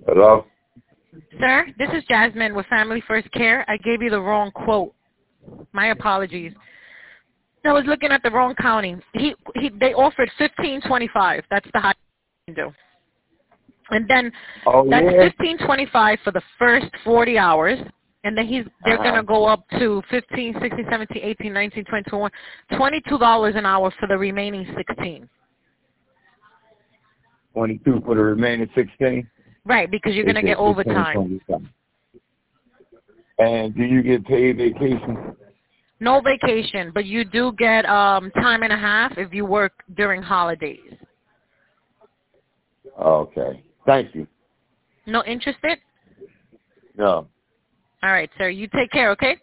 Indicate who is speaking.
Speaker 1: Hello?
Speaker 2: Sir, this is Jasmine with Family First Care. I gave you the wrong quote. My apologies. I was looking at the wrong county. They offered $15.25. That's the highest you can do. And then that's $15.25 for the first 40 hours. And then they're going to go up to 15, 16, 17, 18, 19, 20, 21, $22 an hour for the remaining 16.
Speaker 1: 22 for the remaining 16?
Speaker 2: Right, because you're going to get overtime.
Speaker 1: And do you get paid vacation?
Speaker 2: No vacation, but you do get time and a half if you work during holidays.
Speaker 1: Okay. Thank you.
Speaker 2: No interested?
Speaker 1: No.
Speaker 2: All right, sir. You take care, okay?